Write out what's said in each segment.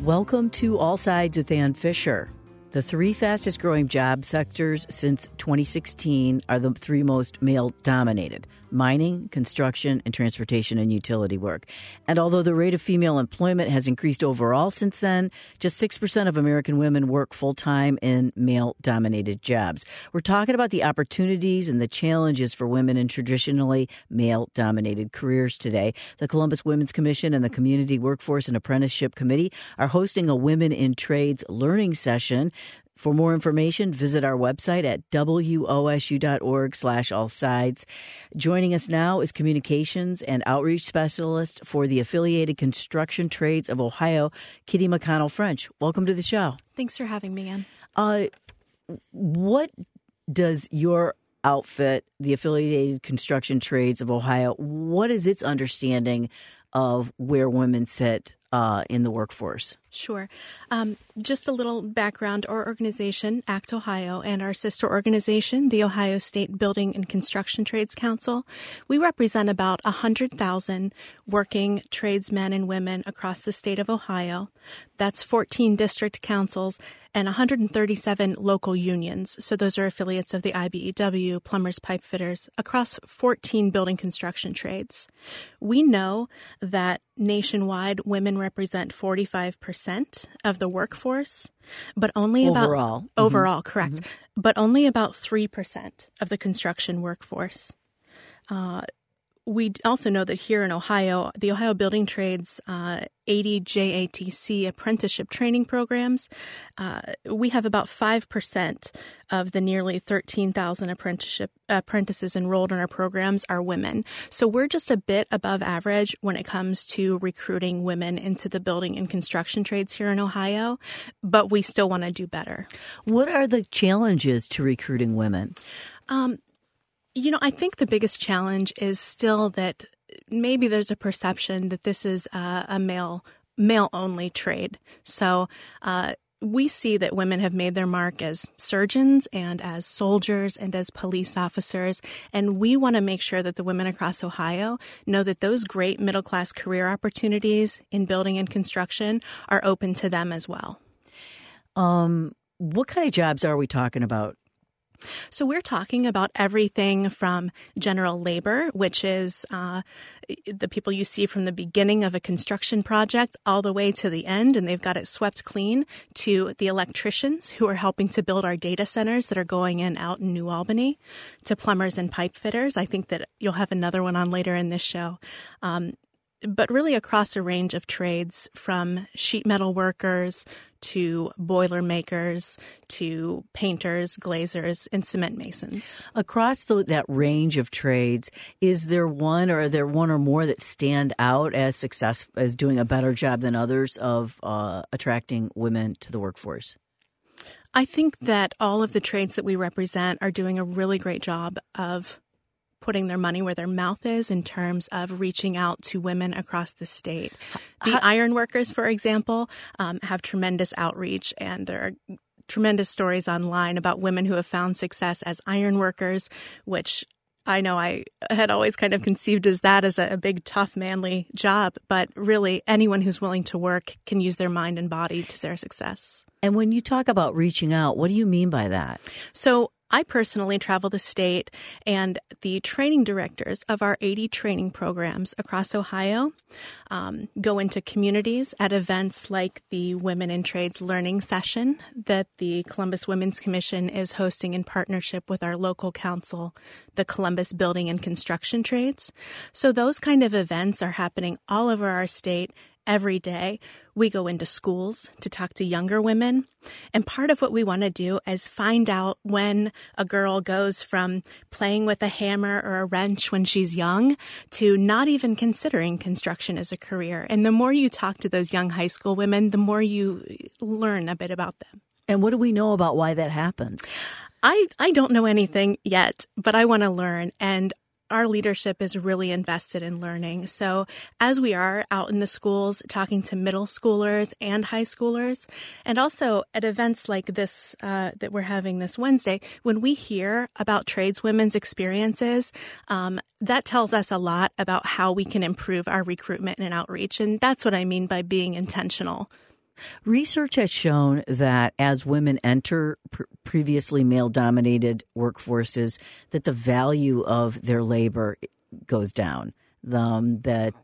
Welcome to All Sides with Ann Fisher. The three fastest growing job sectors since 2016 are the three most male-dominated: mining, construction, and transportation and utility work. And although the rate of female employment has increased overall since then, just 6% of American women work full-time in male-dominated jobs. We're talking about the opportunities and the challenges for women in traditionally male-dominated careers today. The Columbus Women's Commission and the Community Workforce and Apprenticeship Committee are hosting a Women in Trades learning session. For more information, visit our website at wosu.org/allsides. Joining us now is Communications and Outreach Specialist for the Affiliated Construction Trades of Ohio, Kitty McConnell-French. Welcome to the show. Thanks for having me, Ann. What does your outfit, the Affiliated Construction Trades of Ohio, what is its understanding of where women sit in the workforce? Sure. Just a little background. Our organization, ACT Ohio, and our sister organization, the Ohio State Building and Construction Trades Council, we represent about 100,000 working tradesmen and women across the state of Ohio. That's 14 district councils and 137 local unions. So those are affiliates of the IBEW, plumbers, pipe fitters, across 14 building construction trades. We know that nationwide women represent 45% of the workforce, but only overall, correct, mm-hmm. but only about 3% of the construction workforce. We also know that here in Ohio, the Ohio Building Trades 80 JATC apprenticeship training programs, we have about 5% of the nearly 13,000 apprentices enrolled in our programs are women. So we're just a bit above average when it comes to recruiting women into the building and construction trades here in Ohio, but we still want to do better. What are the challenges to recruiting women? I think the biggest challenge is still that maybe there's a perception that this is a male-only trade. So we see that women have made their mark as surgeons and as soldiers and as police officers, and we want to make sure that the women across Ohio know that those great middle-class career opportunities in building and construction are open to them as well. What kind of jobs are we talking about? So we're talking about everything from general labor, which is the people you see from the beginning of a construction project all the way to the end, and they've got it swept clean, to the electricians who are helping to build our data centers that are going in out in New Albany, to plumbers and pipe fitters. I think that you'll have another one on later in this show. But really across a range of trades, from sheet metal workers to boiler makers to painters, glazers, and cement masons. Across that range of trades, is there one or are there one or more that stand out as doing a better job than others of attracting women to the workforce? I think that all of the trades that we represent are doing a really great job of putting their money where their mouth is in terms of reaching out to women across the state. The iron workers, for example, have tremendous outreach, and there are tremendous stories online about women who have found success as iron workers, which I know I had always kind of conceived as a big, tough, manly job. But really, anyone who's willing to work can use their mind and body to their success. And when you talk about reaching out, what do you mean by that? So I personally travel the state, and the training directors of our 80 training programs across Ohio go into communities at events like the Women in Trades learning session that the Columbus Women's Commission is hosting in partnership with our local council, the Columbus Building and Construction Trades. So those kind of events are happening all over our state every day. We go into schools to talk to younger women. And part of what we want to do is find out when a girl goes from playing with a hammer or a wrench when she's young to not even considering construction as a career. And the more you talk to those young high school women, the more you learn a bit about them. And what do we know about why that happens? I don't know anything yet, but I want to learn. And our leadership is really invested in learning. So as we are out in the schools talking to middle schoolers and high schoolers, and also at events like this that we're having this Wednesday, when we hear about tradeswomen's experiences, that tells us a lot about how we can improve our recruitment and outreach. And that's what I mean by being intentional. Research has shown that as women enter previously male-dominated workforces, that the value of their labor goes down. When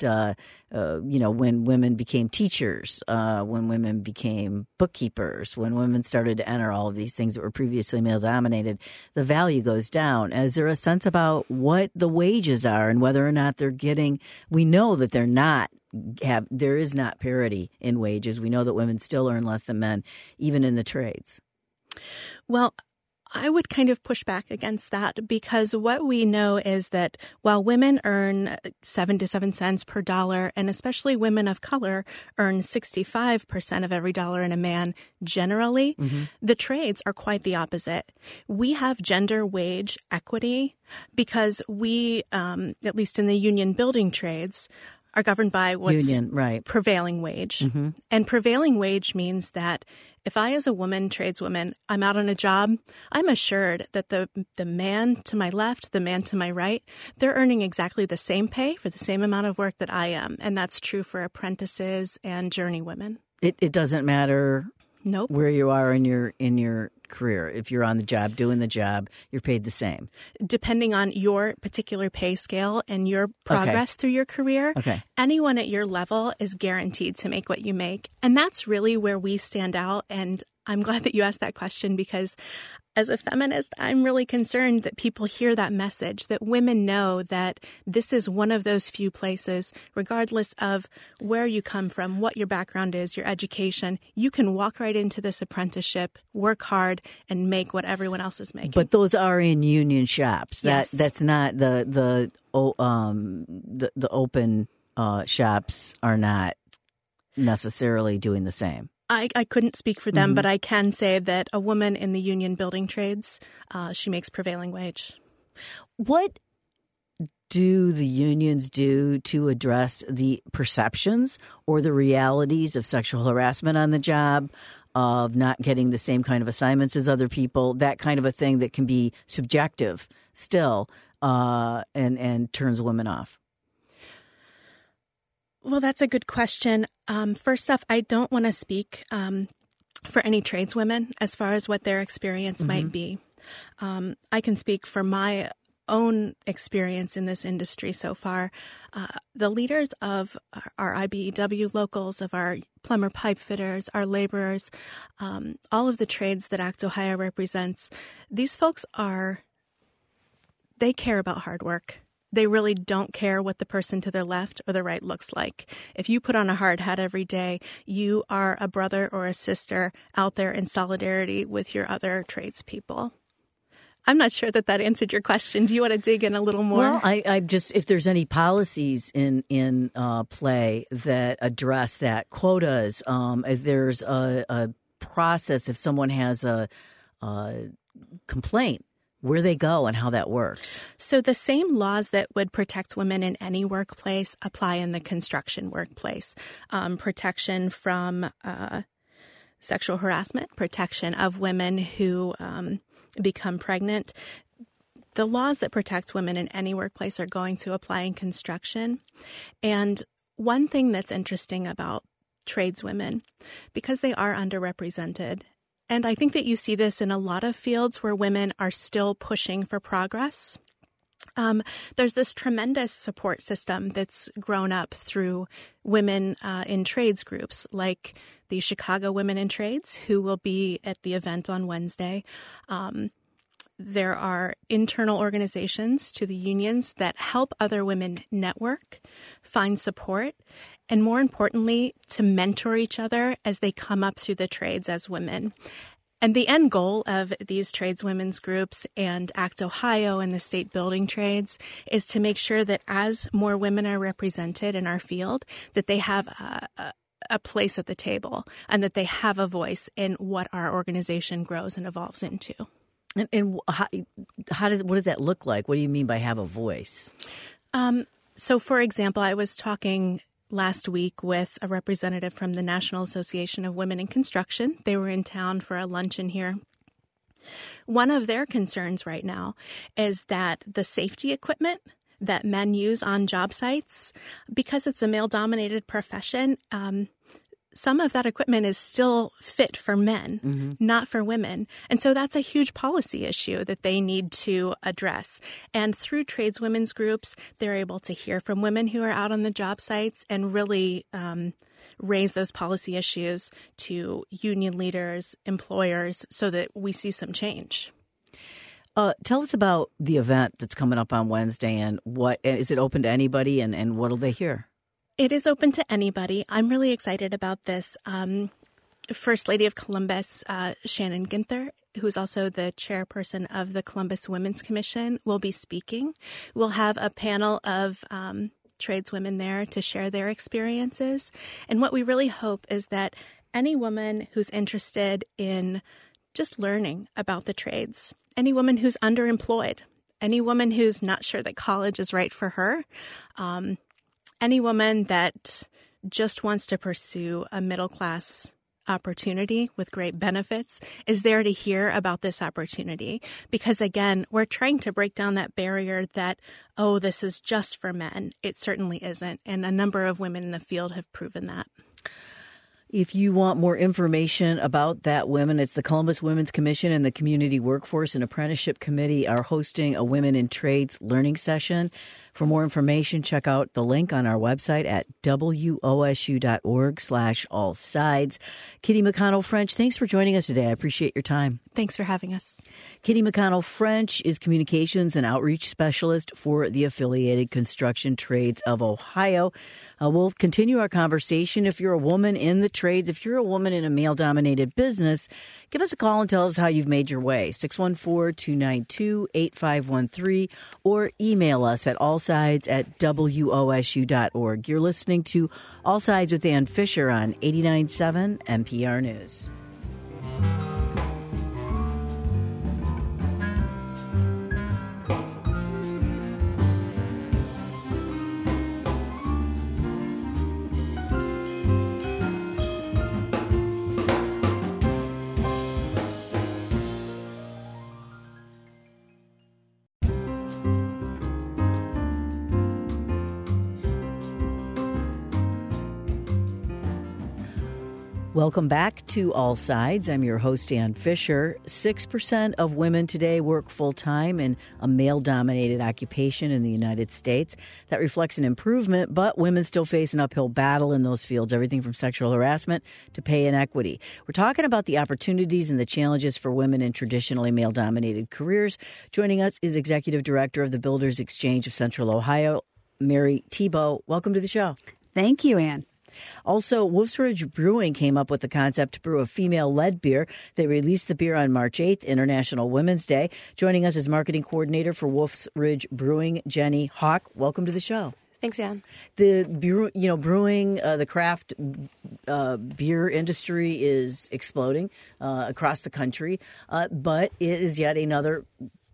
women became teachers, when women became bookkeepers, when women started to enter all of these things that were previously male-dominated, the value goes down. Is there a sense about what the wages are and whether or not they're getting? We know that there is not parity in wages. We know that women still earn less than men, even in the trades. Well, I would kind of push back against that, because what we know is that while women earn 7 to 7 cents per dollar, and especially women of color earn 65% of every dollar in a man generally, the trades are quite the opposite. We have gender wage equity because we, at least in the union building trades, are governed by what's prevailing wage. And prevailing wage means that if I, as a woman, tradeswoman, I'm out on a job, I'm assured that the man to my left, the man to my right, they're earning exactly the same pay for the same amount of work that I am. And that's true for apprentices and journeywomen. It doesn't matter where you are in your career. If you're on the job, doing the job, you're paid the same. Depending on your particular pay scale and your progress through your career, anyone at your level is guaranteed to make what you make. And that's really where we stand out. And I'm glad that you asked that question, because as a feminist, I'm really concerned that people hear that message, that women know that this is one of those few places, regardless of where you come from, what your background is, your education, you can walk right into this apprenticeship, work hard, and make what everyone else is making. But those are in union shops. Yes. That's not the open shops are not necessarily doing the same. I couldn't speak for them, but I can say that a woman in the union building trades, she makes prevailing wage. What do the unions do to address the perceptions or the realities of sexual harassment on the job, of not getting the same kind of assignments as other people, that kind of a thing that can be subjective still, and turns women off? Well, that's a good question. First off, I don't want to speak for any tradeswomen as far as what their experience might be. I can speak for my own experience in this industry so far. The leaders of our IBEW locals, of our plumber pipe fitters, our laborers, all of the trades that ACT Ohio represents, these folks they care about hard work. They really don't care what the person to their left or the right looks like. If you put on a hard hat every day, you are a brother or a sister out there in solidarity with your other tradespeople. I'm not sure that answered your question. Do you want to dig in a little more? Well, I just, if there's any policies in play that address that, quotas, if there's a process, if someone has a complaint, where they go and how that works. So the same laws that would protect women in any workplace apply in the construction workplace. Protection from sexual harassment, protection of women who become pregnant. The laws that protect women in any workplace are going to apply in construction. And one thing that's interesting about tradeswomen, because they are underrepresented, and I think that you see this in a lot of fields where women are still pushing for progress. There's this tremendous support system that's grown up through women in trades groups, like the Chicago Women in Trades, who will be at the event on Wednesday. There are internal organizations to the unions that help other women network, find support, and more importantly, to mentor each other as they come up through the trades as women. And the end goal of these tradeswomen's groups and ACT Ohio and the state building trades is to make sure that as more women are represented in our field, that they have a place at the table and that they have a voice in what our organization grows and evolves into. And what does that look like? What do you mean by have a voice? So, for example, I was talking last week with a representative from the National Association of Women in Construction. They were in town for a luncheon here. One of their concerns right now is that the safety equipment that men use on job sites, because it's a male-dominated profession, some of that equipment is still fit for men, not for women. And so that's a huge policy issue that they need to address. And through tradeswomen's groups, they're able to hear from women who are out on the job sites and really raise those policy issues to union leaders, employers, so that we see some change. Tell us about the event that's coming up on Wednesday, and what is it open to anybody, and what will they hear? It is open to anybody. I'm really excited about this. First Lady of Columbus, Shannon Ginther, who's also the chairperson of the Columbus Women's Commission, will be speaking. We'll have a panel of tradeswomen there to share their experiences. And what we really hope is that any woman who's interested in just learning about the trades, any woman who's underemployed, any woman who's not sure that college is right for her, any woman that just wants to pursue a middle-class opportunity with great benefits is there to hear about this opportunity. Because, again, we're trying to break down that barrier that, oh, this is just for men. It certainly isn't. And a number of women in the field have proven that. If you want more information about that women, it's the Columbus Women's Commission and the Community Workforce and Apprenticeship Committee are hosting a Women in Trades learning session. For more information, check out the link on our website at wosu.org/allsides. Kitty McConnell-French, thanks for joining us today. I appreciate your time. Thanks for having us. Kitty McConnell-French is Communications and Outreach Specialist for the Affiliated Construction Trades of Ohio. We'll continue our conversation. If you're a woman in the trades, if you're a woman in a male-dominated business, give us a call and tell us how you've made your way. 614-292-8513 or email us at allsides@wosu.org. You're listening to All Sides with Ann Fisher on 89.7 NPR News. Welcome back to All Sides. I'm your host, Ann Fisher. 6% of women today work full-time in a male-dominated occupation in the United States. That reflects an improvement, but women still face an uphill battle in those fields, everything from sexual harassment to pay inequity. We're talking about the opportunities and the challenges for women in traditionally male-dominated careers. Joining us is Executive Director of the Builders Exchange of Central Ohio, Mary Thibault. Welcome to the show. Thank you, Ann. Also, Wolf's Ridge Brewing came up with the concept to brew a female-led beer. They released the beer on March 8th, International Women's Day. Joining us is Marketing Coordinator for Wolf's Ridge Brewing, Jenny Hawk. Welcome to the show. Thanks, Ann. The brewing, the craft beer industry is exploding across the country, but it is yet another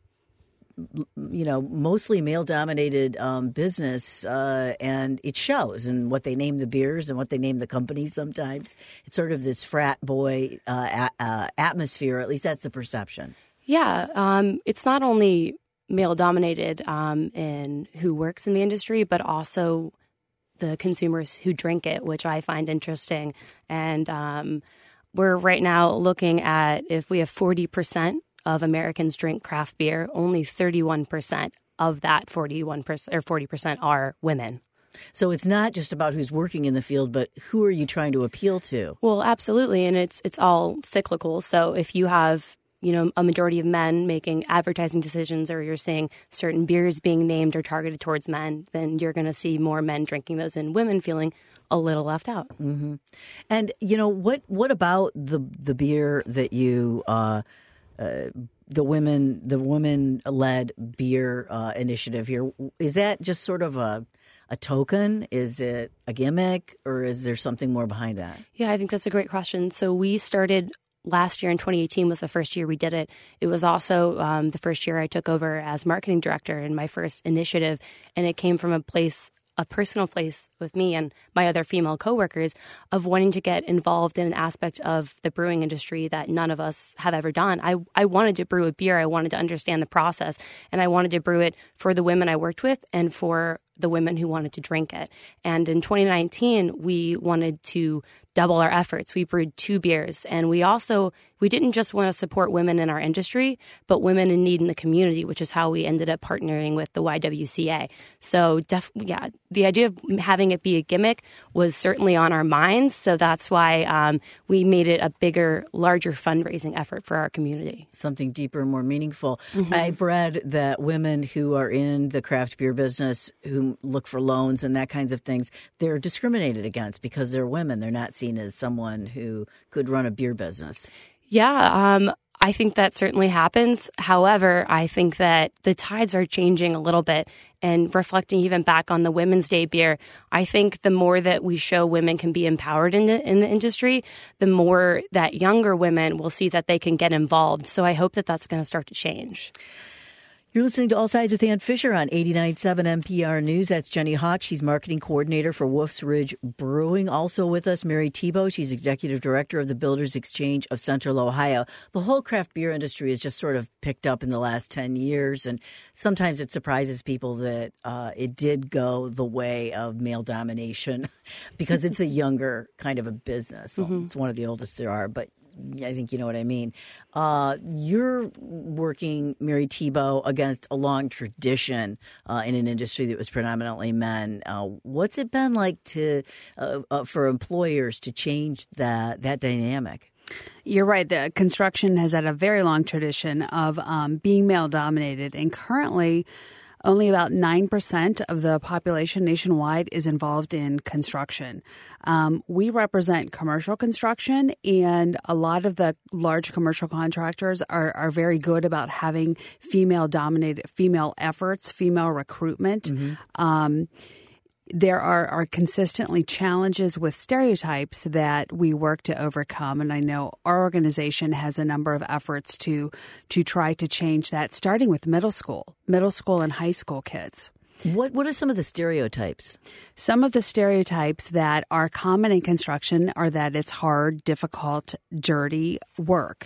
mostly male-dominated business, and it shows in what they name the beers and what they name the companies sometimes. It's sort of this frat boy atmosphere, at least that's the perception. Yeah, it's not only male-dominated in who works in the industry, but also the consumers who drink it, which I find interesting. And we're right now looking at if we have 40% of Americans drink craft beer, only 31% of that 41% or 40% are women. So it's not just about who's working in the field, but who are you trying to appeal to? Well, absolutely, and it's all cyclical. So if you have a majority of men making advertising decisions, or you're seeing certain beers being named or targeted towards men, then you're going to see more men drinking those and women feeling a little left out. Mm-hmm. And what about the beer that you the women-led beer initiative here, is that just sort of a token? Is it a gimmick, or is there something more behind that? Yeah, I think that's a great question. So we started last year in 2018 was the first year we did it. It was also the first year I took over as marketing director in my first initiative, and it came from a personal place with me and my other female coworkers of wanting to get involved in an aspect of the brewing industry that none of us have ever done. I wanted to brew a beer. I wanted to understand the process, and I wanted to brew it for the women I worked with and for the women who wanted to drink it. And in 2019, we wanted to double our efforts. We brewed 2 beers, and we didn't just want to support women in our industry, but women in need in the community, which is how we ended up partnering with the YWCA. So the idea of having it be a gimmick was certainly on our minds. So that's why we made it a bigger, larger fundraising effort for our community. Something deeper and more meaningful. Mm-hmm. I've read that women who are in the craft beer business, who look for loans and that kinds of things, they're discriminated against because they're women. They're not seen as someone who could run a beer business. Yeah, I think that certainly happens. However, I think that the tides are changing a little bit, and reflecting even back on the Women's Day beer, I think the more that we show women can be empowered in the industry, the more that younger women will see that they can get involved. So I hope that that's going to start to change. You're listening to All Sides with Ann Fisher on 89.7 NPR News. That's Jenny Hawk. She's marketing coordinator for Wolf's Ridge Brewing. Also with us, Mary Thibault. She's executive director of the Builders Exchange of Central Ohio. The whole craft beer industry has just sort of picked up in the last 10 years, and sometimes it surprises people that it did go the way of male domination because it's a younger kind of a business. Well, it's one of the oldest there are, but I think you know what I mean. You're working, Mary Thibault, against a long tradition in an industry that was predominantly men. What's it been like for employers to change that dynamic? You're right. The construction has had a very long tradition of being male-dominated, and currently only about 9% of the population nationwide is involved in construction. We represent commercial construction, and a lot of the large commercial contractors are very good about having female-dominated, female efforts, female recruitment. Mm-hmm. There are consistently challenges with stereotypes that we work to overcome, and I know our organization has a number of efforts to try to change that, starting with middle school and high school kids. What are some of the stereotypes? Some of the stereotypes that are common in construction are that it's hard, difficult, dirty work.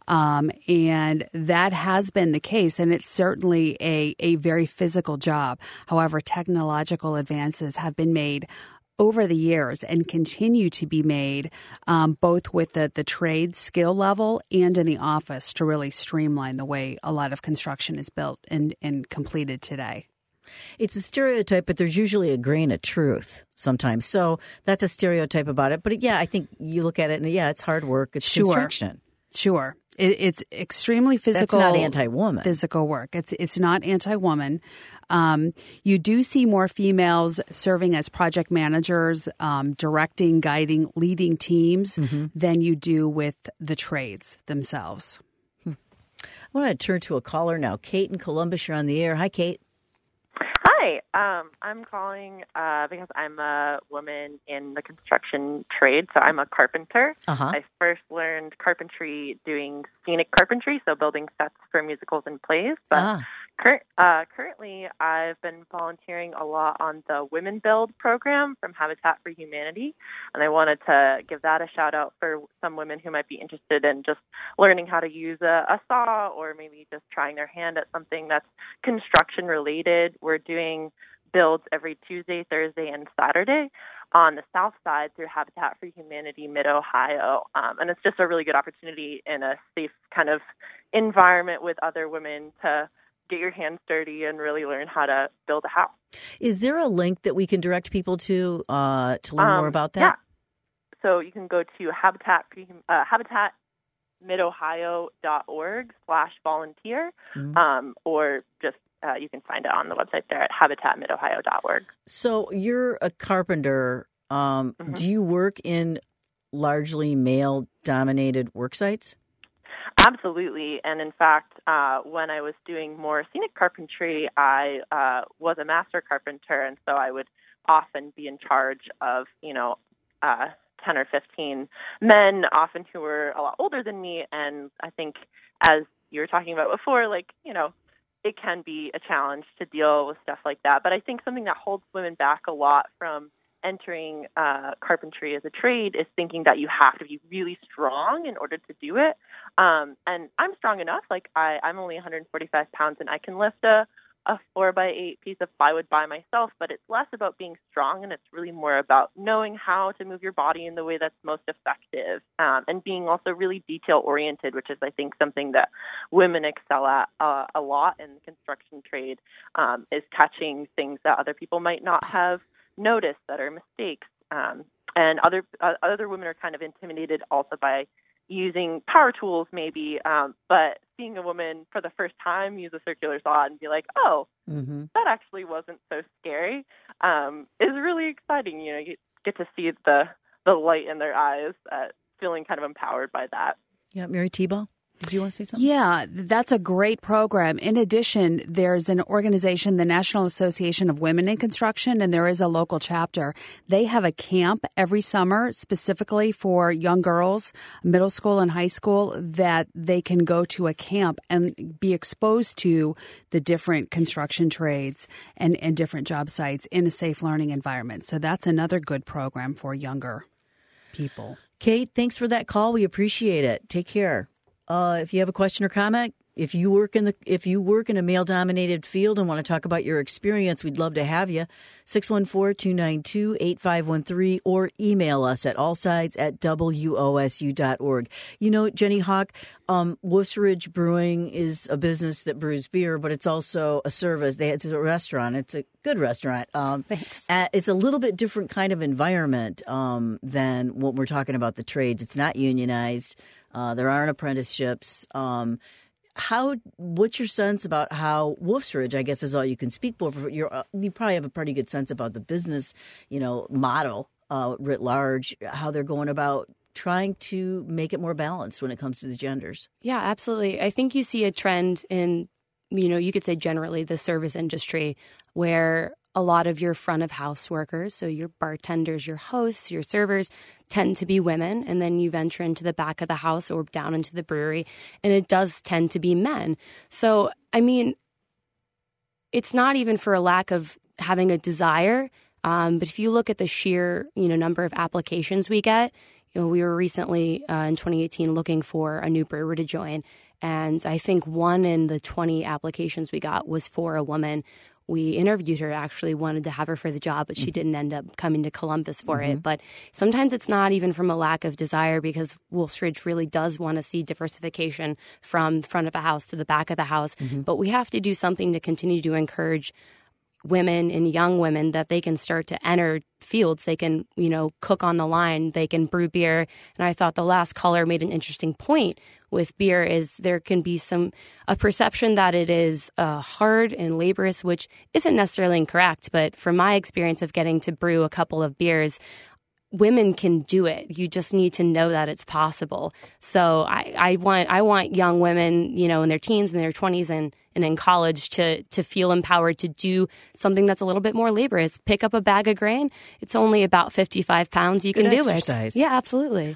And that has been the case, and it's certainly a very physical job. However, technological advances have been made over the years and continue to be made both with the trade skill level and in the office to really streamline the way a lot of construction is built and completed today. It's a stereotype, but there's usually a grain of truth sometimes. So that's a stereotype about it. But yeah, I think you look at it and it's hard work. It's construction. Sure. It's extremely physical. That's not anti-woman. Physical work. It's not anti-woman. You do see more females serving as project managers, directing, guiding, leading teams than you do with the trades themselves. I want to turn to a caller now. Kate in Columbus, you're on the air. Hi, Kate. Hi, I'm calling because I'm a woman in the construction trade, so I'm a carpenter. I first learned carpentry doing scenic carpentry, so building sets for musicals and plays. But currently, I've been volunteering a lot on the Women Build program from Habitat for Humanity, and I wanted to give that a shout-out for some women who might be interested in just learning how to use a saw or maybe just trying their hand at something that's construction-related. We're doing builds every Tuesday, Thursday, and Saturday on the south side through Habitat for Humanity Mid-Ohio. And it's just a really good opportunity in a safe kind of environment with other women to get your hands dirty and really learn how to build a house. Is there a link that we can direct people to learn more about that? Yeah. So you can go to habitatmidohio.org/volunteer, or just you can find it on the website there at habitatmidohio.org. So you're a carpenter. Do you work in largely male-dominated work sites? Absolutely. And in fact, when I was doing more scenic carpentry, I was a master carpenter, and so I would often be in charge of, 10 or 15 men, often who were a lot older than me. And I think, as you were talking about before, it can be a challenge to deal with stuff like that. But I think something that holds women back a lot from entering carpentry as a trade is thinking that you have to be really strong in order to do it. And I'm strong enough. I'm only 145 pounds, and I can lift a a 4x8 piece of plywood by myself, but it's less about being strong, and it's really more about knowing how to move your body in the way that's most effective, and being also really detail-oriented, which is, I think, something that women excel at a lot in the construction trade, is catching things that other people might not have noticed that are mistakes. And other women are kind of intimidated also by using power tools maybe, but seeing a woman for the first time use a circular saw and be like, oh, that actually wasn't so scary, is really exciting. You know, you get to see the light in their eyes, feeling kind of empowered by that. Yeah, Mary Tebow, did you want to say something? Yeah, that's a great program. In addition, there's an organization, the National Association of Women in Construction, and there is a local chapter. They have a camp every summer specifically for young girls, middle school and high school, that they can go to a camp and be exposed to the different construction trades and different job sites in a safe learning environment. So that's another good program for younger people. Kate, thanks for that call. We appreciate it. Take care. If you have a question or comment, if you work in a male-dominated field and want to talk about your experience, we'd love to have you. 614-292-8513 or email us at allsides@wosu.org. You know, Jenny Hawk, Wolf's Ridge Brewing is a business that brews beer, but it's also a service. It's a restaurant. It's a good restaurant. Thanks. It's a little bit different kind of environment than what we're talking about the trades. It's not unionized. There aren't apprenticeships. What's your sense about how Wolf's Ridge, I guess is all you can speak for. You probably have a pretty good sense about the business, model writ large, how they're going about trying to make it more balanced when it comes to the genders. Yeah, absolutely. I think you see a trend in, you could say generally the service industry where a lot of your front of house workers, so your bartenders, your hosts, your servers, tend to be women. And then you venture into the back of the house or down into the brewery, and it does tend to be men. So, I mean, it's not even for a lack of having a desire. But if you look at the sheer, number of applications we get, we were recently in 2018 looking for a new brewer to join. And I think 1 in the 20 applications we got was for a woman. We interviewed her, actually wanted to have her for the job, but she didn't end up coming to Columbus for it. But sometimes it's not even from a lack of desire, because Wolf's Ridge really does want to see diversification from front of the house to the back of the house. But we have to do something to continue to encourage women and young women that they can start to enter fields. They can, cook on the line. They can brew beer. And I thought the last caller made an interesting point with beer is there can be a perception that it is hard and laborious, which isn't necessarily incorrect. But from my experience of getting to brew a couple of beers, women can do it. You just need to know that it's possible. So I want young women, in their teens and their 20s and in college to feel empowered to do something that's a little bit more laborious. Pick up a bag of grain. It's only about 55 pounds. You can do exercise. It. Yeah, absolutely.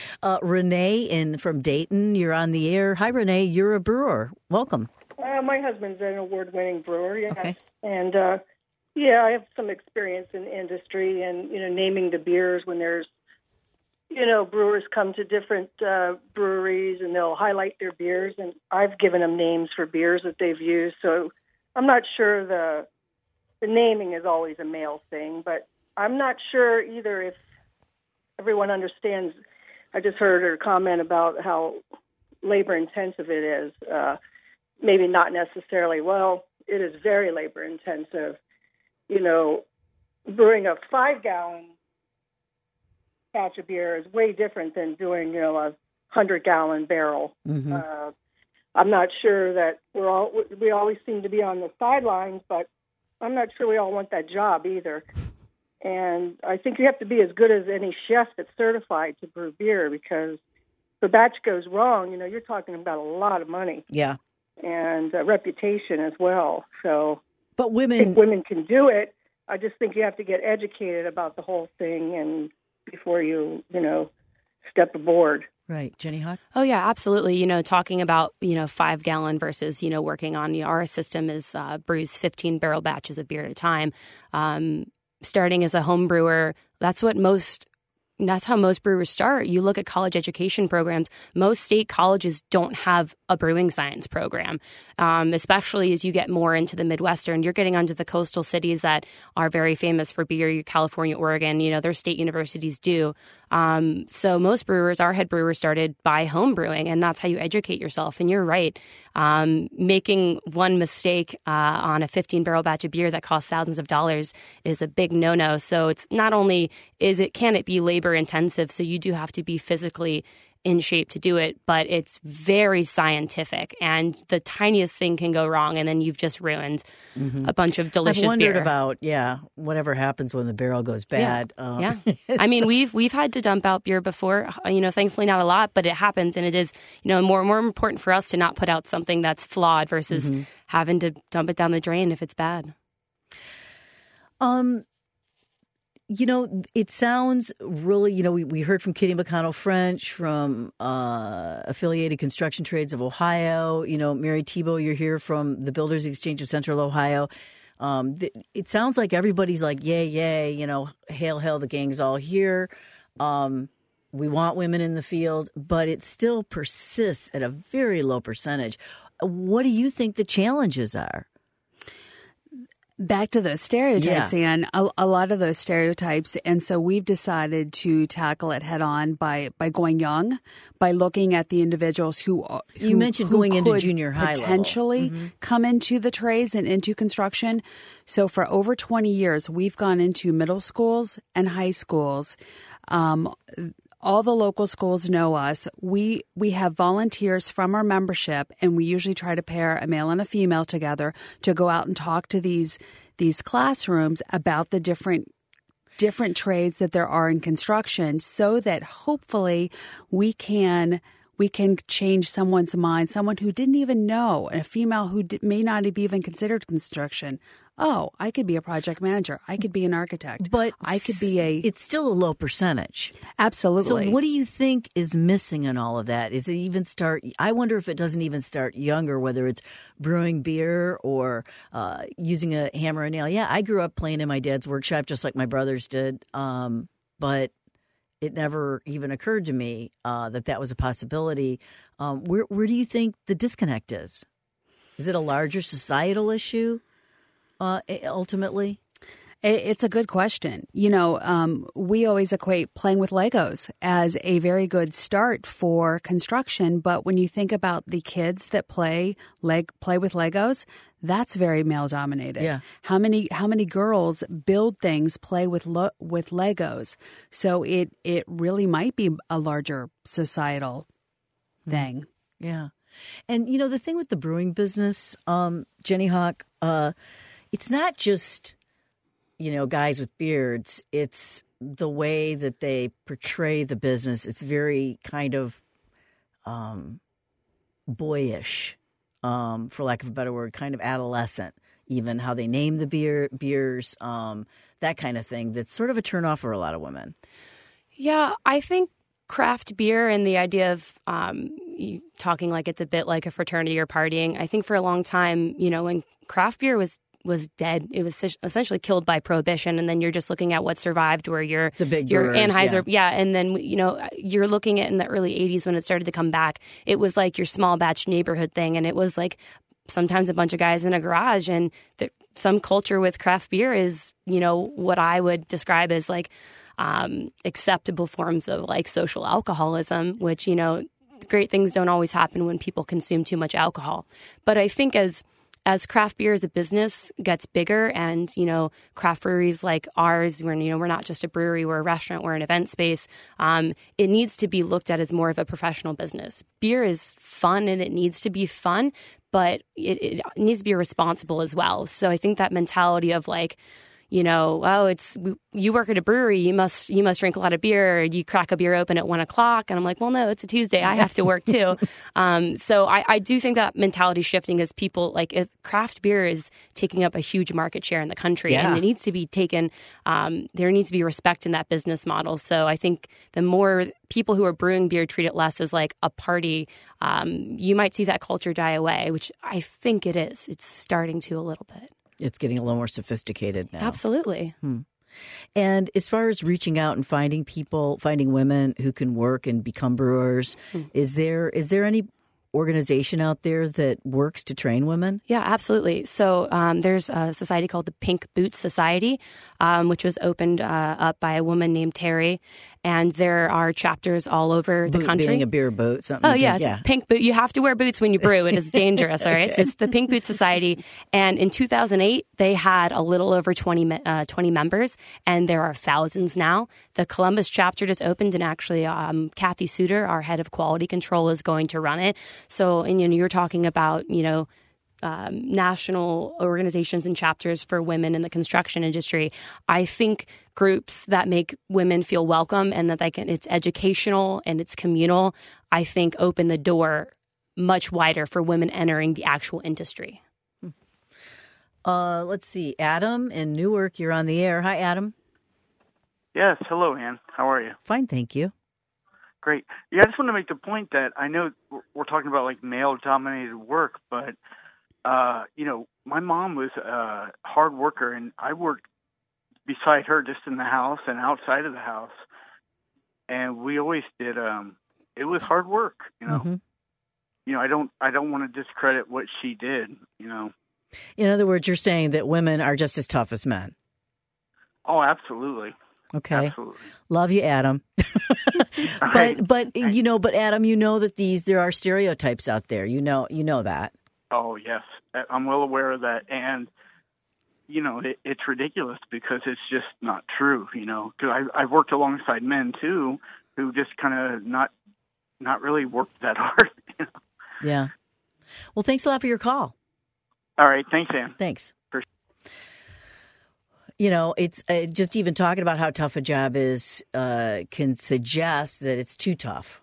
Renee from Dayton, you're on the air. Hi, Renee. You're a brewer. Welcome. My husband's an award-winning brewer, yes. Okay. And I have some experience in the industry and, naming the beers when there's, brewers come to different breweries and they'll highlight their beers. And I've given them names for beers that they've used. So I'm not sure the naming is always a male thing, but I'm not sure either if everyone understands. I just heard her comment about how labor-intensive it is. Maybe not necessarily. Well, it is very labor-intensive. Brewing a 5-gallon batch of beer is way different than doing, a 100-gallon barrel. I'm not sure that we always seem to be on the sidelines, but I'm not sure we all want that job either. And I think you have to be as good as any chef that's certified to brew beer, because if a batch goes wrong, you're talking about a lot of money. Yeah. And reputation as well. So, but women, I think women can do it. I just think you have to get educated about the whole thing and before you, step aboard. Right. Jenny Hawk? Oh, yeah, absolutely. Talking about, 5-gallon versus, working on, our system is brews 15 barrel batches of beer at a time. Starting as a home brewer, that's what most that's how most brewers start. You look at college education programs. Most state colleges don't have a brewing science program, especially as you get more into the Midwestern. You're getting onto the coastal cities that are very famous for beer, California, Oregon. Their state universities do. So most brewers, our head brewers, started by home brewing, and that's how you educate yourself. And you're right. Making one mistake on a 15-barrel batch of beer that costs thousands of dollars is a big no-no. So it's not only can it be labor intensive, so you do have to be physically in shape to do it, but it's very scientific, and the tiniest thing can go wrong, and then you've just ruined a bunch of delicious beer. I've wondered about, whatever happens when the barrel goes bad. Yeah. I mean, we've had to dump out beer before, thankfully not a lot, but it happens, and it is, more important for us to not put out something that's flawed versus having to dump it down the drain if it's bad. It sounds really, we heard from Kitty McConnell French from Affiliated Construction Trades of Ohio. Mary Thibault, you're here from the Builders Exchange of Central Ohio. It sounds like everybody's like, yay, hail, hail, the gang's all here. We want women in the field, but it still persists at a very low percentage. What do you think the challenges are? Back to those stereotypes, Anne, a lot of those stereotypes. And so we've decided to tackle it head on by going young, by looking at the individuals who you mentioned going into junior high potentially come into the trades and into construction. So for over 20 years, we've gone into middle schools and high schools. All the local schools know us. We have volunteers from our membership, and we usually try to pair a male and a female together to go out and talk to these classrooms about the different trades that there are in construction, so that hopefully we can change someone's mind, someone who didn't even know, a female who may not have even considered construction. Oh, I could be a project manager. I could be an architect. But I could be it's still a low percentage. Absolutely. So what do you think is missing in all of that? Is it even I wonder if it doesn't even start younger, whether it's brewing beer or using a hammer and nail. Yeah, I grew up playing in my dad's workshop just like my brothers did. But it never even occurred to me that was a possibility. Where do you think the disconnect is? Is it a larger societal issue? Ultimately? It's a good question. We always equate playing with Legos as a very good start for construction. But when you think about the kids that play with Legos, that's very male dominated. Yeah. How many girls build things, play with Legos? So it really might be a larger societal thing. Yeah. And, the thing with the brewing business, Jenny Hawk, it's not just, guys with beards. It's the way that they portray the business. It's very kind of boyish, for lack of a better word, kind of adolescent, even how they name the beers, that kind of thing. That's sort of a turnoff for a lot of women. Yeah, I think craft beer and the idea of talking like it's a bit like a fraternity or partying, I think for a long time, when craft beer was dead. It was essentially killed by Prohibition, and then you're just looking at what survived, where your Anheuser, and then you're looking at in the early '80s when it started to come back. It was like your small batch neighborhood thing, and it was like sometimes a bunch of guys in a garage. And some culture with craft beer is what I would describe as like acceptable forms of like social alcoholism, which great things don't always happen when people consume too much alcohol. But I think as craft beer as a business gets bigger and, craft breweries like ours, we're not just a brewery, we're a restaurant, we're an event space, it needs to be looked at as more of a professional business. Beer is fun and it needs to be fun, but it needs to be responsible as well. So I think that mentality of like, you work at a brewery, you must drink a lot of beer, or you crack a beer open at 1:00. And I'm like, well, no, it's a Tuesday. I have to work too. So I do think that mentality shifting as people, like if craft beer is taking up a huge market share in the country and it needs to be taken, there needs to be respect in that business model. So I think the more people who are brewing beer treat it less as like a party, you might see that culture die away, which I think it is. It's starting to a little bit. It's getting a little more sophisticated now. Absolutely. And as far as reaching out and finding women who can work and become brewers, is there any organization out there that works to train women? Yeah, absolutely. So there's a society called the Pink Boots Society, which was opened up by a woman named Terry. And there are chapters all over the country. Being a beer boot, something. Oh, yeah. Pink boot. You have to wear boots when you brew. It is dangerous, all right? Okay. So it's the Pink Boots Society. And in 2008, they had a little over 20 members, and there are thousands now. The Columbus chapter just opened, and actually Kathy Suter, our head of quality control, is going to run it. So, and you're talking about, national organizations and chapters for women in the construction industry. I think groups that make women feel welcome and that it's educational and it's communal, I think open the door much wider for women entering the actual industry. Let's see. Adam in Newark, you're on the air. Hi, Adam. Yes. Hello, Ann. How are you? Fine, thank you. Great. Yeah, I just want to make the point that I know we're talking about like male-dominated work, but my mom was a hard worker, and I worked beside her just in the house and outside of the house. And we always did, it was hard work, Mm-hmm. I don't want to discredit what she did, In other words, you're saying that women are just as tough as men. Oh, absolutely. Okay. Absolutely. Love you, Adam. But Adam, that there are stereotypes out there. You know that. Oh, yes. I'm well aware of that. And, it's ridiculous because it's just not true, because I've worked alongside men, too, who just kind of not really worked that hard. Yeah. Well, thanks a lot for your call. All right. Thanks, Ann. Thanks. It's just even talking about how tough a job is can suggest that it's too tough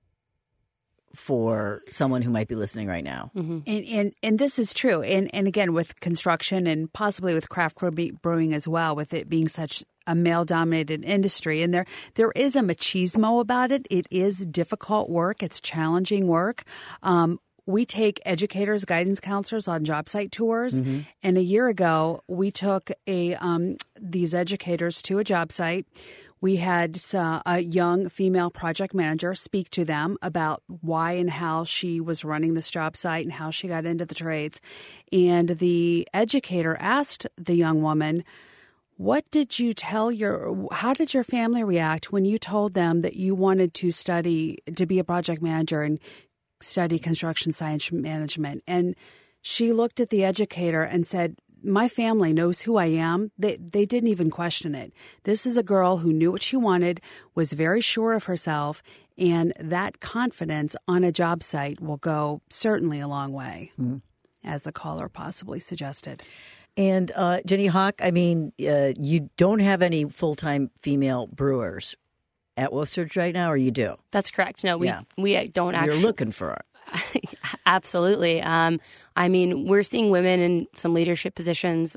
for someone who might be listening right now. Mm-hmm. And this is true. And again, with construction and possibly with craft brewing as well, with it being such a male-dominated industry. And there is a machismo about it. It is difficult work. It's challenging work. We take educators, guidance counselors on job site tours. Mm-hmm. And a year ago, we took these educators to a job site. We had a young female project manager speak to them about why and how she was running this job site and how she got into the trades. And the educator asked the young woman, how did your family react when you told them that you wanted to be a project manager and study construction science management? And she looked at the educator and said, my family knows who I am. They didn't even question it. This is a girl who knew what she wanted, was very sure of herself, and that confidence on a job site will go certainly a long way, as the caller possibly suggested. And Jenny Hawk, you don't have any full-time female brewers at Wolf Surge right now, or you do? That's correct. No, we don't actually. You're looking for it. Absolutely. We're seeing women in some leadership positions.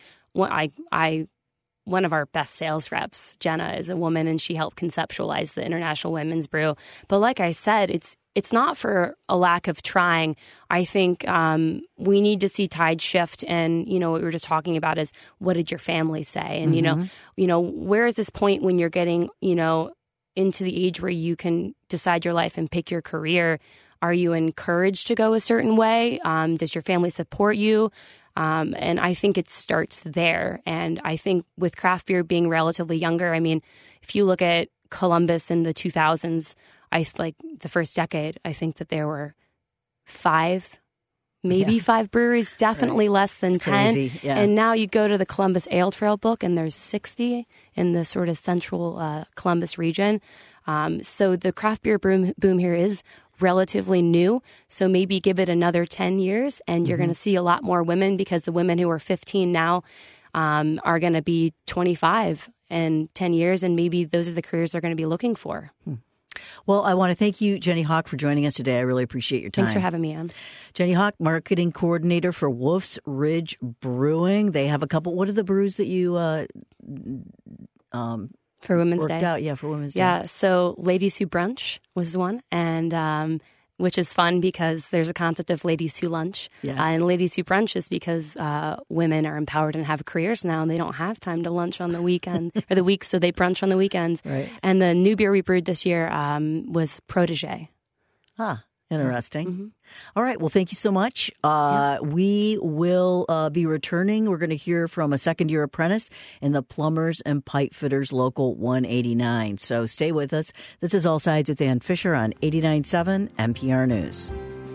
One of our best sales reps, Jenna, is a woman, and she helped conceptualize the International Women's Brew. But like I said, it's not for a lack of trying. I think we need to see tide shift. And, what we were just talking about is, what did your family say? And, where is this point when you're getting, into the age where you can decide your life and pick your career? Are you encouraged to go a certain way? Does your family support you? And I think it starts there. And I think with craft beer being relatively younger, if you look at Columbus in the 2000s, the first decade, I think that there were 5 breweries, definitely less than 10. Yeah. And now you go to the Columbus Ale Trail book and there's 60 in the sort of central Columbus region. So the craft beer boom here is relatively new. So maybe give it another 10 years and you're going to see a lot more women, because the women who are 15 now are going to be 25 in 10 years. And maybe those are the careers they're going to be looking for. Well, I want to thank you, Jenny Hawk, for joining us today. I really appreciate your time. Thanks for having me on. Jenny Hawk, marketing coordinator for Wolf's Ridge Brewing. They have a couple. What are the brews that you for Women's worked Day? Out? Yeah, for Women's Day. Yeah, so Ladies Who Brunch was one, and which is fun because there's a concept of ladies who lunch. And ladies who brunch is because women are empowered and have careers now, and they don't have time to lunch on the weekend or the week, so they brunch on the weekends. Right. And the new beer we brewed this year was Protégé. Interesting. Mm-hmm. All right. Well, thank you so much. We will be returning. We're going to hear from a second-year apprentice in the Plumbers and Pipe Fitters Local 189. So stay with us. This is All Sides with Ann Fisher on 89.7 NPR News.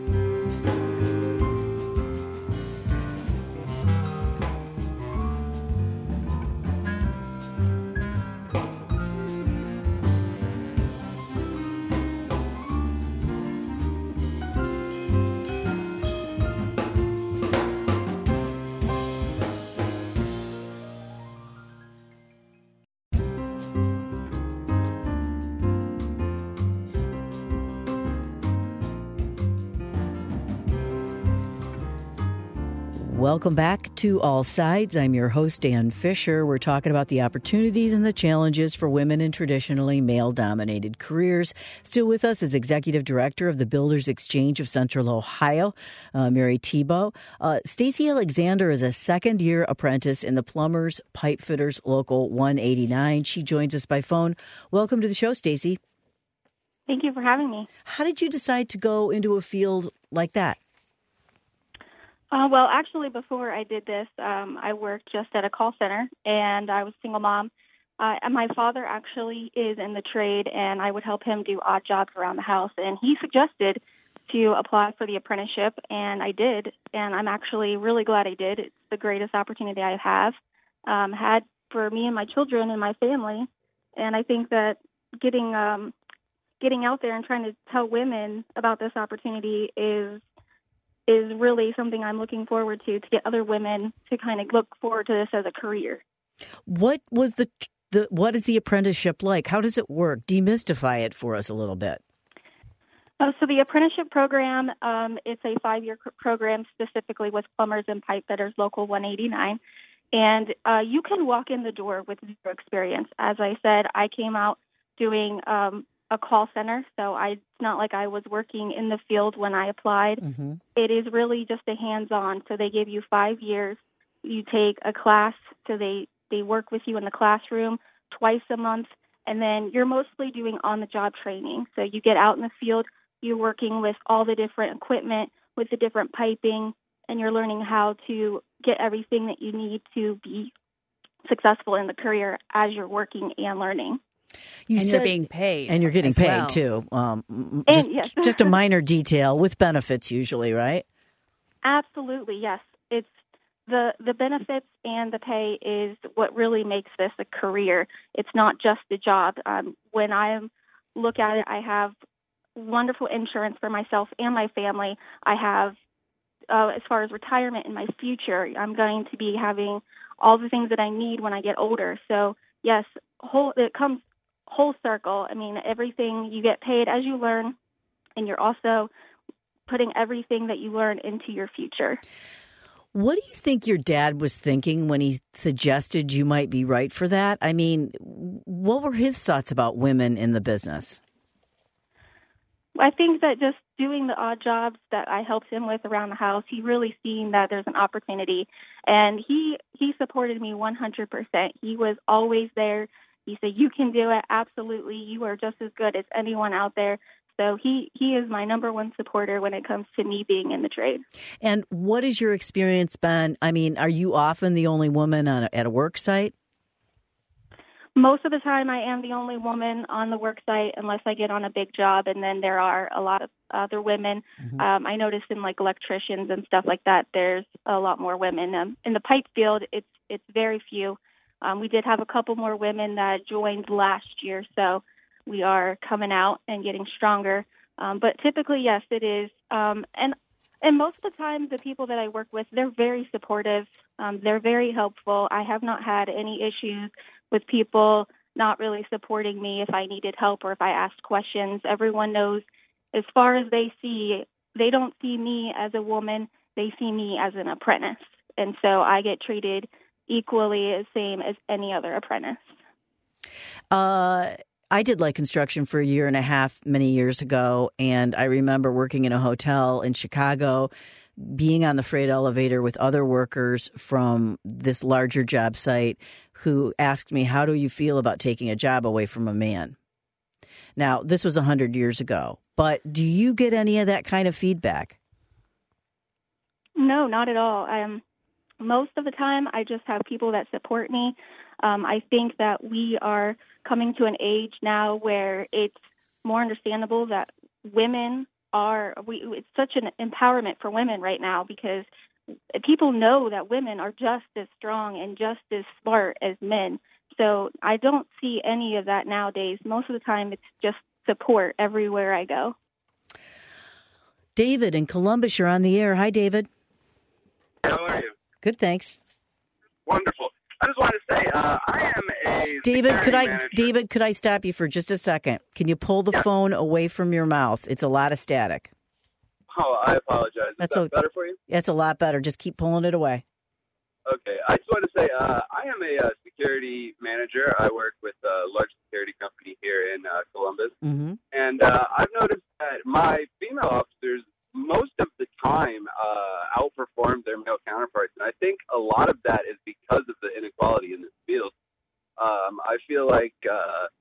Welcome back to All Sides. I'm your host, Ann Fisher. We're talking about the opportunities and the challenges for women in traditionally male-dominated careers. Still with us is Executive Director of the Builders Exchange of Central Ohio, Mary Thibault. Stacey Alexander is a second-year apprentice in the Plumbers Pipe Fitters Local 189. She joins us by phone. Welcome to the show, Stacey. Thank you for having me. How did you decide to go into a field like that? Well, actually, before I did this, I worked just at a call center, and I was a single mom. And my father actually is in the trade, and I would help him do odd jobs around the house. And he suggested to apply for the apprenticeship, and I did. And I'm actually really glad I did. It's the greatest opportunity I have had for me and my children and my family. And I think that getting out there and trying to tell women about this opportunity is really something I'm looking forward to get other women to kind of look forward to this as a career. What was what is the apprenticeship like? How does it work? Demystify it for us a little bit. So the apprenticeship program, it's a 5-year program specifically with Plumbers and Pipe Fitters Local 189. And you can walk in the door with zero experience. As I said, I came out doing a call center, so it's not like I was working in the field when I applied. Mm-hmm. It is really just a hands-on. So they give you 5 years. You take a class, so they work with you in the classroom twice a month, and then you're mostly doing on-the-job training. So you get out in the field, you're working with all the different equipment, with the different piping, and you're learning how to get everything that you need to be successful in the career as you're working and learning. You're being paid. And you're getting paid, too. Yes. Just a minor detail with benefits usually, right? Absolutely, yes. It's the benefits and the pay is what really makes this a career. It's not just a job. When I look at it, I have wonderful insurance for myself and my family. I have, as far as retirement in my future, I'm going to be having all the things that I need when I get older. So, yes, it comes whole circle. I mean, everything you get paid as you learn, and you're also putting everything that you learn into your future. What do you think your dad was thinking when he suggested you might be right for that? I mean, what were his thoughts about women in the business? I think that just doing the odd jobs that I helped him with around the house, he really seen that there's an opportunity, and he supported me 100%. He was always there. He said, "You can do it. Absolutely. You are just as good as anyone out there." So he is my number one supporter when it comes to me being in the trade. And what has your experience been? I mean, are you often the only woman at a work site? Most of the time I am the only woman on the work site unless I get on a big job, and then there are a lot of other women. Mm-hmm. I noticed in like electricians and stuff like that, there's a lot more women. In the pipe field, it's very few. We did have a couple more women that joined last year, so we are coming out and getting stronger. But typically, yes, it is. And most of the time, the people that I work with, they're very supportive. They're very helpful. I have not had any issues with people not really supporting me if I needed help or if I asked questions. Everyone knows as far as they don't see me as a woman. They see me as an apprentice. And so I get treated equally as same as any other apprentice. I did light construction for a year and a half many years ago, and I remember working in a hotel in Chicago, being on the freight elevator with other workers from this larger job site who asked me, how do you feel about taking a job away from a man? Now, this was 100 years ago, but do you get any of that kind of feedback? No, not at all. Most of the time, I just have people that support me. I think that we are coming to an age now where it's more understandable that women it's such an empowerment for women right now, because people know that women are just as strong and just as smart as men. So I don't see any of that nowadays. Most of the time, it's just support everywhere I go. David in Columbus, you're on the air. Hi, David. How are you? Good, thanks. Wonderful. I just wanted to say, I am a David, could I stop you for just a second? Can you pull the phone away from your mouth? It's a lot of static. Oh, I apologize. Is that better for you? It's a lot better. Just keep pulling it away. Okay. I just wanted to say, I am a security manager. I work with a large security company here in Columbus. Mm-hmm. And I've noticed that my female officers, most of the time, outperform their male counterparts. And I think a lot of that is because of the inequality in this field. I feel like, the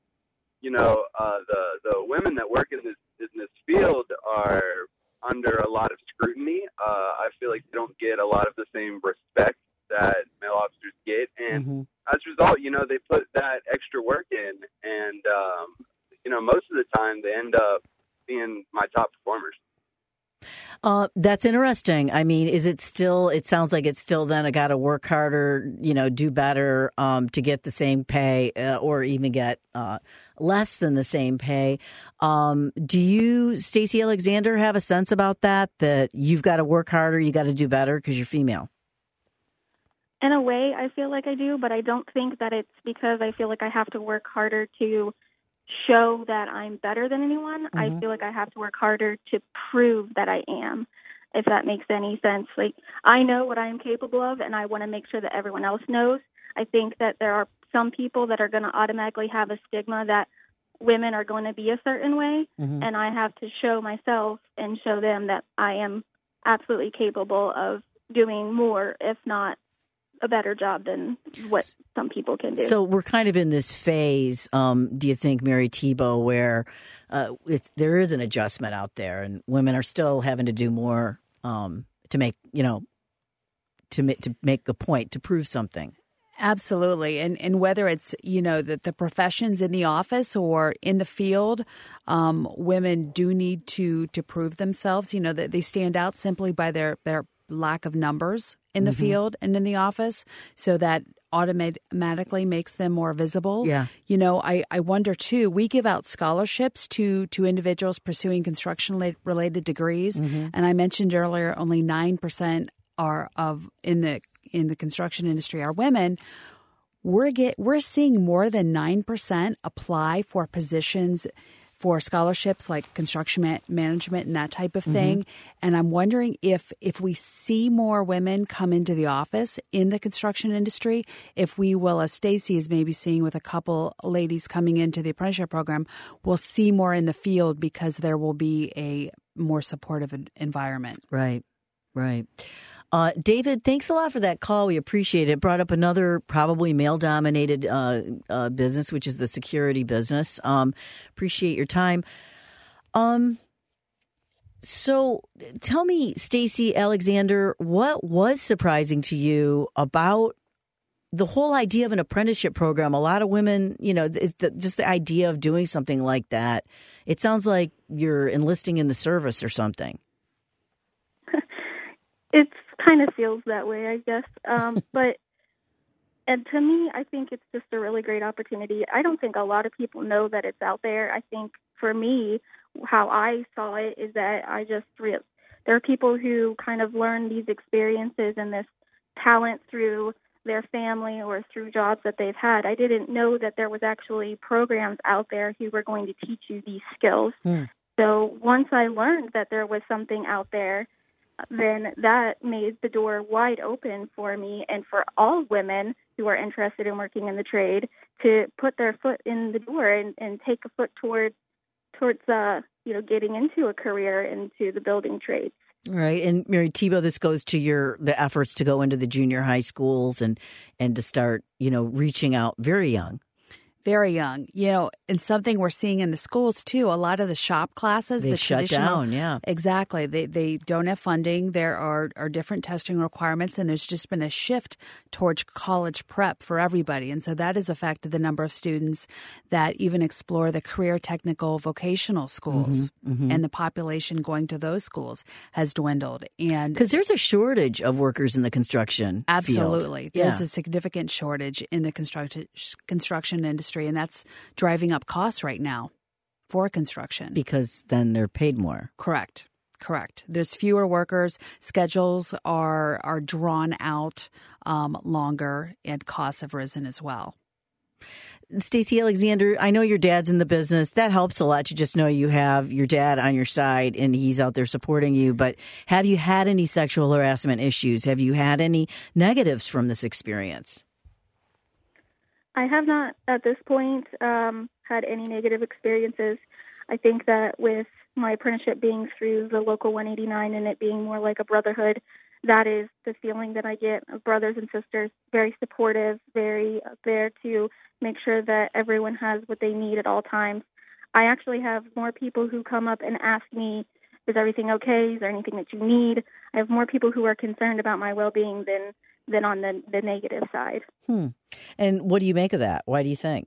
women that work in this field are under a lot of scrutiny. I feel like they don't get a lot of the same respect that male officers get. And as a result, they put that extra work in. And, most of the time they end up being my top performers. That's interesting. I mean, it sounds like it's still then I got to work harder, do better to get the same pay or even get less than the same pay. Do you, Stacey Alexander, have a sense about that you've got to work harder, you got to do better because you're female? In a way, I feel like I do, but I don't think that it's because I feel like I have to work harder to show that I'm better than anyone. Mm-hmm. I feel like I have to work harder to prove that I am, if that makes any sense. Like, I know what I am capable of, and I want to make sure that everyone else knows. I think that there are some people that are going to automatically have a stigma that women are going to be a certain way, and I have to show myself and show them that I am absolutely capable of doing more, if not a better job than what some people can do. So we're kind of in this phase, do you think, Mary Thibault, where there is an adjustment out there and women are still having to do more to make a point, to prove something? Absolutely. And whether it's, the professions in the office or in the field, women do need to prove themselves, that they stand out simply by their lack of numbers in the field and in the office, so that automatically makes them more visible. Yeah. I wonder too, we give out scholarships to individuals pursuing construction-related degrees. And I mentioned earlier, only 9% in the construction industry are women. We're seeing more than 9% apply for positions for scholarships like construction management and that type of thing. And I'm wondering if we see more women come into the office in the construction industry, if we will, as Stacey is maybe seeing with a couple ladies coming into the apprenticeship program, we'll see more in the field because there will be a more supportive environment. Right. David, thanks a lot for that call. We appreciate it. Brought up another probably male-dominated business, which is the security business. Appreciate your time. So tell me, Stacey Alexander, what was surprising to you about the whole idea of an apprenticeship program? A lot of women, just the idea of doing something like that. It sounds like you're enlisting in the service or something. It's kind of feels that way, I guess. And to me, I think it's just a really great opportunity. I don't think a lot of people know that it's out there. I think for me, how I saw it is that there are people who kind of learn these experiences and this talent through their family or through jobs that they've had. I didn't know that there was actually programs out there who were going to teach you these skills. So once I learned that there was something out there, then that made the door wide open for me and for all women who are interested in working in the trade to put their foot in the door and take a foot towards getting into a career into the building trades. Right. And Mary Tebow, this goes to the efforts to go into the junior high schools and to start, reaching out very young. Very young, and something we're seeing in the schools too. A lot of the shop classes, they shut down. Yeah, exactly. They don't have funding. There are different testing requirements, and there's just been a shift towards college prep for everybody, and so that has affected the number of students that even explore the career technical vocational schools, and the population going to those schools has dwindled. And because there's a shortage of workers in the construction absolutely, field. There's a significant shortage in the construction industry. And that's driving up costs right now for construction. Because then they're paid more. Correct. There's fewer workers. Schedules are drawn out longer, and costs have risen as well. Stacey Alexander, I know your dad's in the business. That helps a lot to just know you have your dad on your side and he's out there supporting you. But have you had any sexual harassment issues? Have you had any negatives from this experience? I have not, at this point, had any negative experiences. I think that with my apprenticeship being through the local 189 and it being more like a brotherhood, that is the feeling that I get of brothers and sisters, very supportive, very there to make sure that everyone has what they need at all times. I actually have more people who come up and ask me, is everything okay? Is there anything that you need? I have more people who are concerned about my well-being than on the negative side. And what do you make of that? Why do you think?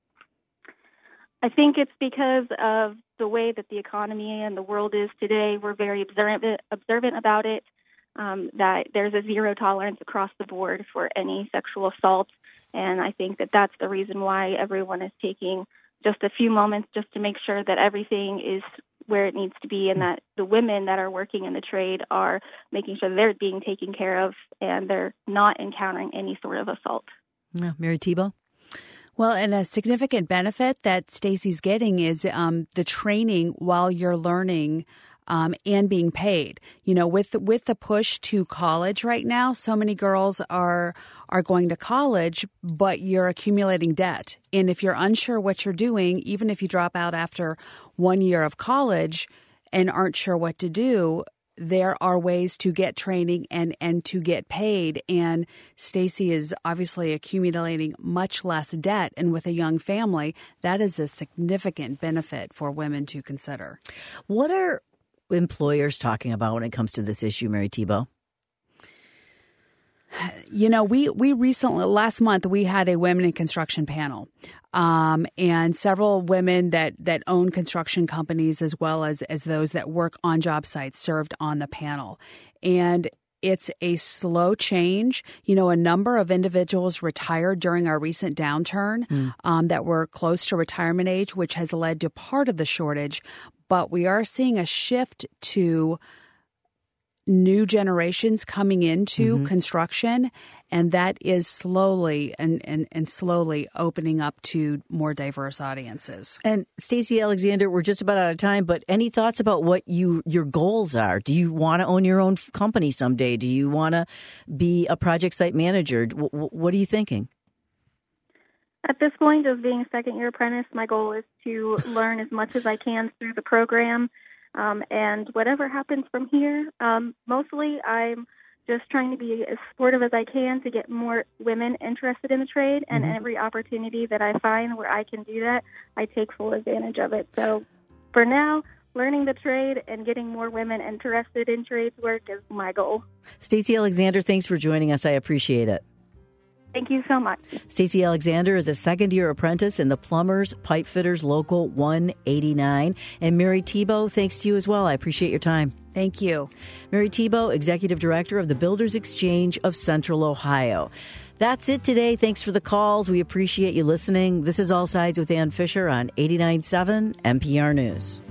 I think it's because of the way that the economy and the world is today. We're very observant about it, that there's a zero tolerance across the board for any sexual assault. And I think that that's the reason why everyone is taking just a few moments just to make sure that everything is where it needs to be and that the women that are working in the trade are making sure they're being taken care of and they're not encountering any sort of assault. Mary Tebow? Well, and a significant benefit that Stacey's getting is the training while you're learning and being paid. With the push to college right now, so many girls are going to college, but you're accumulating debt. And if you're unsure what you're doing, even if you drop out after 1 year of college and aren't sure what to do, there are ways to get training and to get paid. And Stacey is obviously accumulating much less debt. And with a young family, that is a significant benefit for women to consider. What are employers talking about when it comes to this issue, Mary Tebow? We recently, last month, we had a women in construction panel, and several women that own construction companies as well as those that work on job sites served on the panel. And it's a slow change. A number of individuals retired during our recent downturn that were close to retirement age, which has led to part of the shortage. But we are seeing a shift to new generations coming into construction, and that is slowly and slowly opening up to more diverse audiences. And Stacey Alexander, we're just about out of time, but any thoughts about what your goals are? Do you want to own your own company someday? Do you want to be a project site manager? What are you thinking? At this point, as being a second-year apprentice, my goal is to learn as much as I can through the program. And whatever happens from here, mostly I'm just trying to be as supportive as I can to get more women interested in the trade. And every opportunity that I find where I can do that, I take full advantage of it. So for now, learning the trade and getting more women interested in trades work is my goal. Stacey Alexander, thanks for joining us. I appreciate it. Thank you so much. Stacey Alexander is a second-year apprentice in the Plumbers Pipe Fitters Local 189. And Mary Tebow, thanks to you as well. I appreciate your time. Thank you. Mary Tebow, Executive Director of the Builders Exchange of Central Ohio. That's it today. Thanks for the calls. We appreciate you listening. This is All Sides with Ann Fisher on 89.7 NPR News.